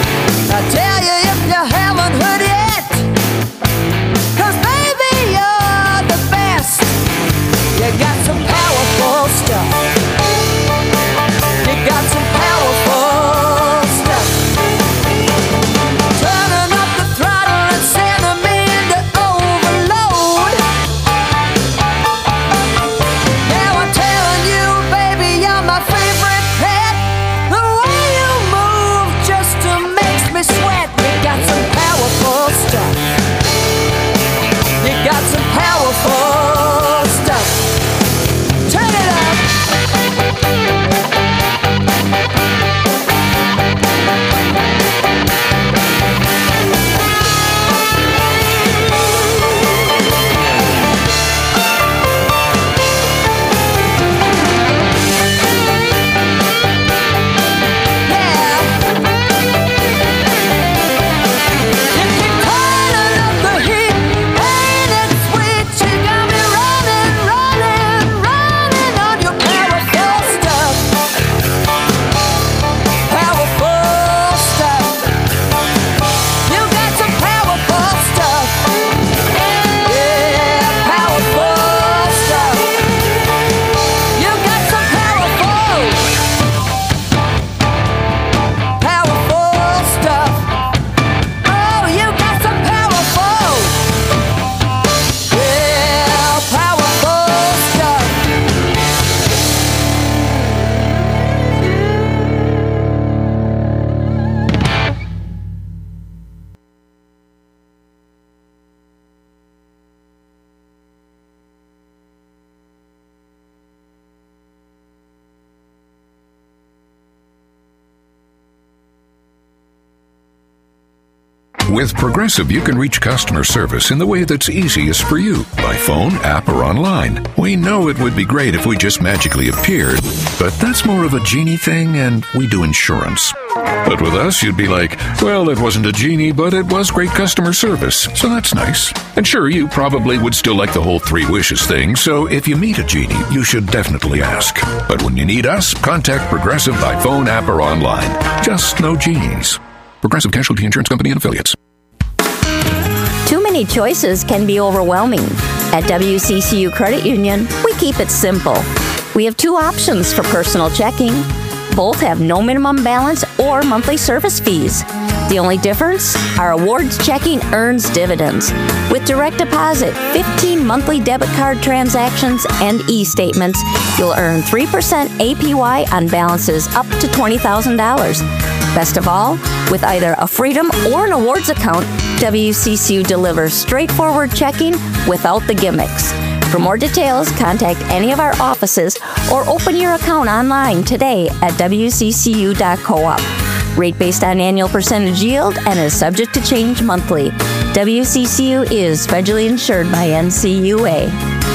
With Progressive, you can reach customer service in the way that's easiest for you, by phone, app, or online. We know it would be great if we just magically appeared, but that's more of a genie thing, and we do insurance. But with us, you'd be like, well, it wasn't a genie, but it was great customer service, so that's nice. And sure, you probably would still like the whole 3 wishes thing, so if you meet a genie, you should definitely ask. But when you need us, contact Progressive by phone, app, or online. Just no genies. Progressive Casualty Insurance Company and Affiliates. Too many choices can be overwhelming. At WCCU Credit Union, we keep it simple. We have 2 options for personal checking. Both have no minimum balance or monthly service fees. The only difference? Our awards checking earns dividends. With direct deposit, 15 monthly debit card transactions, and e-statements, you'll earn 3% APY on balances up to $20,000. Best of all, with either a Freedom or an awards account, WCCU delivers straightforward checking without the gimmicks. For more details, contact any of our offices or open your account online today at wccu.coop. Rate based on annual percentage yield and is subject to change monthly. WCCU is federally insured by NCUA.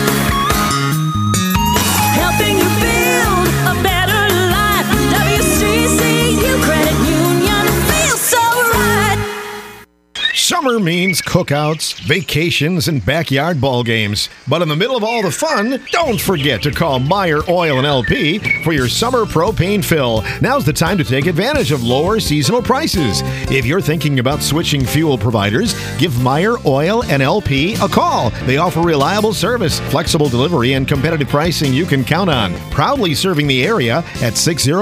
Helping you build a better life. WCCU Credit Union feels so right. Summer means cookouts, vacations, and backyard ball games. But in the middle of all the fun, don't forget to call Meyer Oil and LP for your summer propane fill. Now's the time to take advantage of lower seasonal prices. If you're thinking about switching fuel providers, give Meyer Oil and LP a call. They offer reliable service, flexible delivery, and competitive pricing you can count on. Proudly serving the area at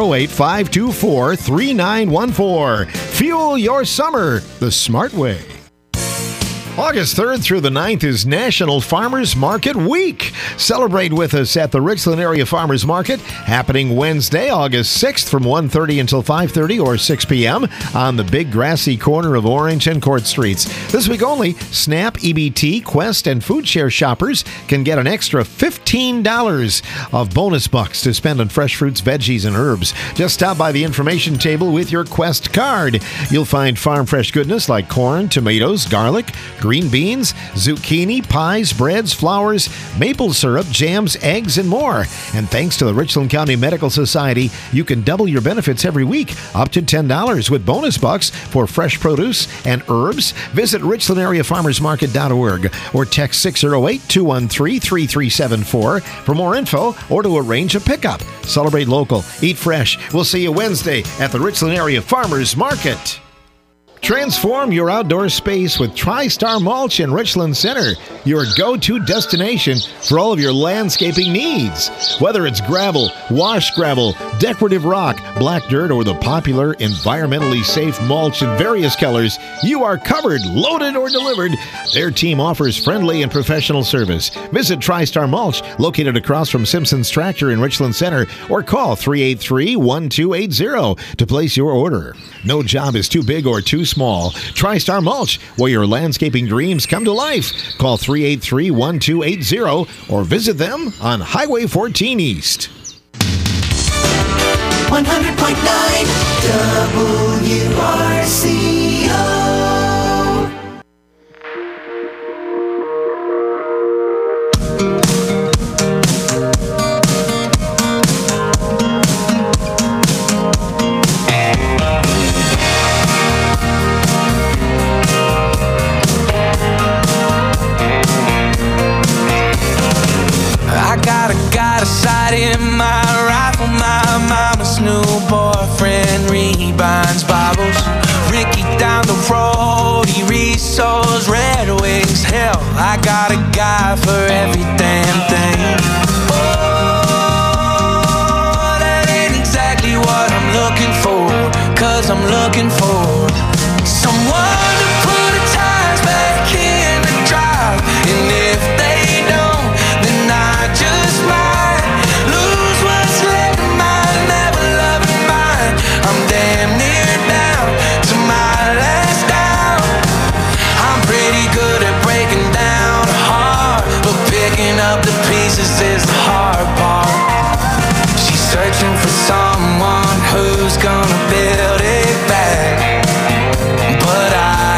608-524-3914. Fuel your summer the smart way. August 3rd through the 9th is National Farmers Market Week. Celebrate with us at the Richland Area Farmers Market, happening Wednesday, August 6th from 1:30 until 5:30 or 6 p.m. on the big grassy corner of Orange and Court Streets. This week only, SNAP, EBT, Quest, and Food Share shoppers can get an extra $15 of bonus bucks to spend on fresh fruits, veggies, and herbs. Just stop by the information table with your Quest card. You'll find farm fresh goodness like corn, tomatoes, garlic, green beans, zucchini, pies, breads, flours, maple syrup, jams, eggs, and more. And thanks to the Richland County Medical Society, you can double your benefits every week, up to $10 with bonus bucks for fresh produce and herbs. Visit richlandareafarmersmarket.org or text 608-213-3374 for more info or to arrange a pickup. Celebrate local. Eat fresh. We'll see you Wednesday at the Richland Area Farmers Market. Transform your outdoor space with TriStar Mulch in Richland Center, your go-to destination for all of your landscaping needs. Whether it's gravel, wash gravel, decorative rock, black dirt, or the popular environmentally safe mulch in various colors, you are covered, loaded, or delivered. Their team offers friendly and professional service. Visit TriStar Mulch, located across from Simpson's Tractor in Richland Center, or call 383-1280 to place your order. No job is too big or too small. TriStar Mulch, where your landscaping dreams come to life. Call 383-1280 or visit them on Highway 14 East. 100.9 WRCO. Got a sight in my rifle, my mama's new boyfriend rebinds Bibles. Ricky down the road, he resows Red Wings. Hell, I got a guy for every damn thing. Oh, that ain't exactly what I'm looking for, 'cause I'm looking for someone to put the tires back in the drive. And if they don't, then I just might lose what's left of my never-loving mind. I'm damn near down to my last down. I'm pretty good at breaking down a heart, but picking up the pieces is the hard part. She's searching for someone who's gonna build it back, but I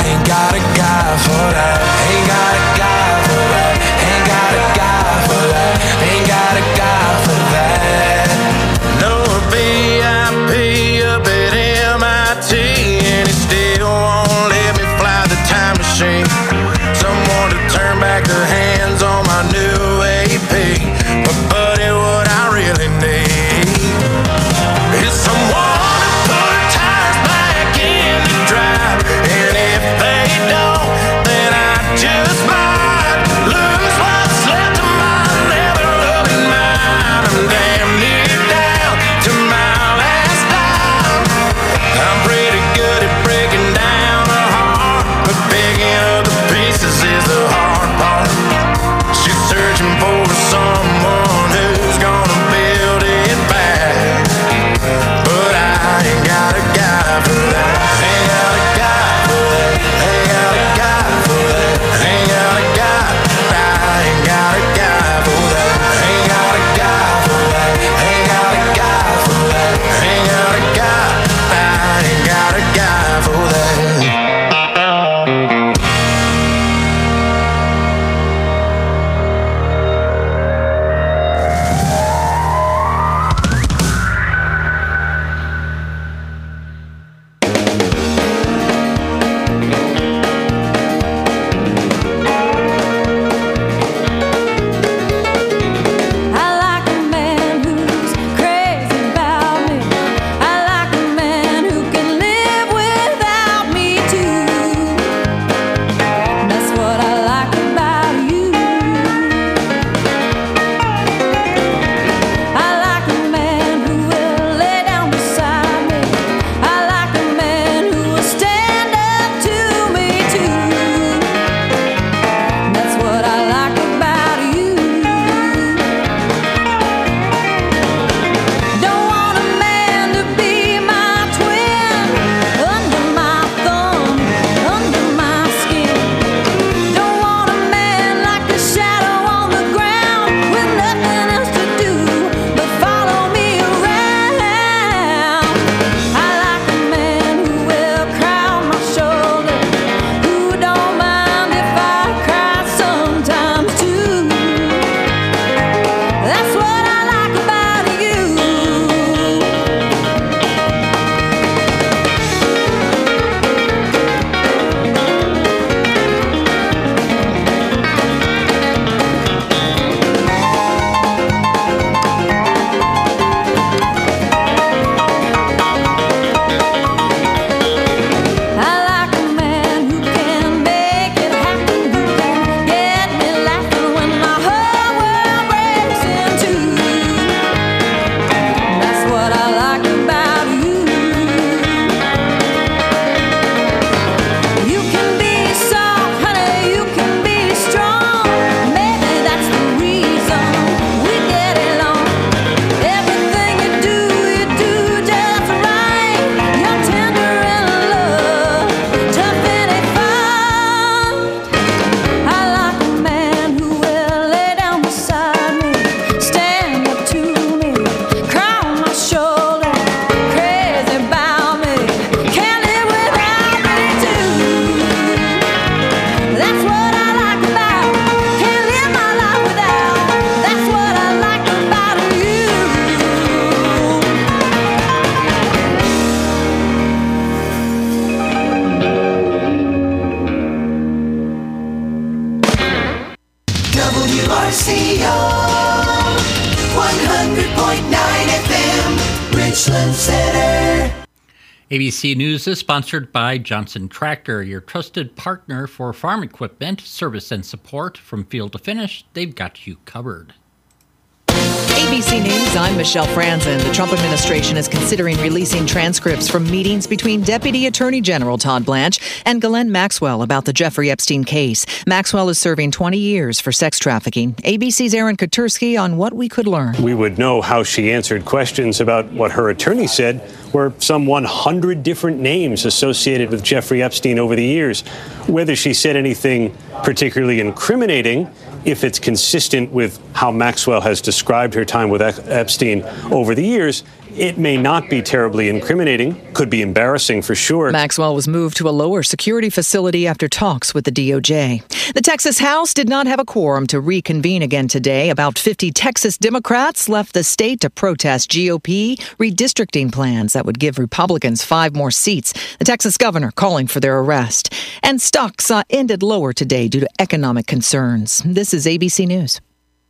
ABC News is sponsored by Johnson Tractor, your trusted partner for farm equipment, service, and support. From field to finish, they've got you covered. ABC News, I'm Michelle Franzen. The Trump administration is considering releasing transcripts from meetings between Deputy Attorney General Todd Blanche and Ghislaine Maxwell about the Jeffrey Epstein case. Maxwell is serving 20 years for sex trafficking. ABC's Aaron Katursky on what we could learn. We would know how she answered questions about what her attorney said were some 100 different names associated with Jeffrey Epstein over the years. Whether she said anything particularly incriminating, if it's consistent with how Maxwell has described her time with Epstein over the years, it may not be terribly incriminating, could be embarrassing for sure. Maxwell was moved to a lower security facility after talks with the DOJ. The Texas House did not have a quorum to reconvene again today. About 50 Texas Democrats left the state to protest GOP redistricting plans that would give Republicans 5 more seats. The Texas governor calling for their arrest. And stocks ended lower today due to economic concerns. This is ABC News.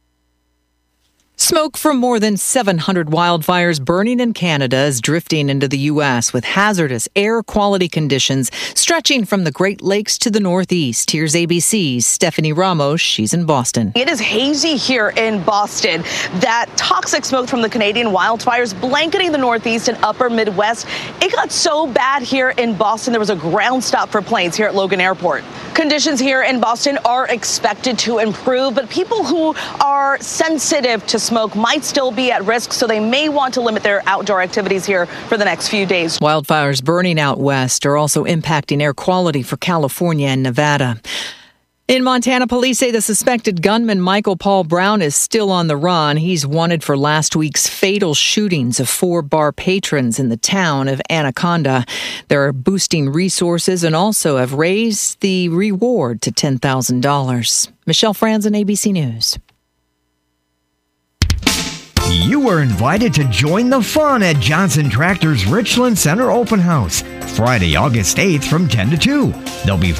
Smoke from more than 700 wildfires burning in Canada is drifting into the U.S. with hazardous air quality conditions stretching from the Great Lakes to the Northeast. Here's ABC's Stephanie Ramos. She's in Boston. It is hazy here in Boston. That toxic smoke from the Canadian wildfires blanketing the Northeast and upper Midwest. It got so bad here in Boston, there was a ground stop for planes here at Logan Airport. Conditions here in Boston are expected to improve, but people who are sensitive to smoke might still be at risk, so they may want to limit their outdoor activities here for the next few days. Wildfires burning out west are also impacting air quality for California and Nevada. In Montana, police say the suspected gunman Michael Paul Brown is still on the run. He's wanted for last week's fatal shootings of 4 bar patrons in the town of Anaconda. They're boosting resources and also have raised the reward to $10,000. Michelle Franzen, ABC News. You are invited to join the fun at Johnson Tractor's Richland Center Open House, Friday, August 8th from 10 to 2. There'll be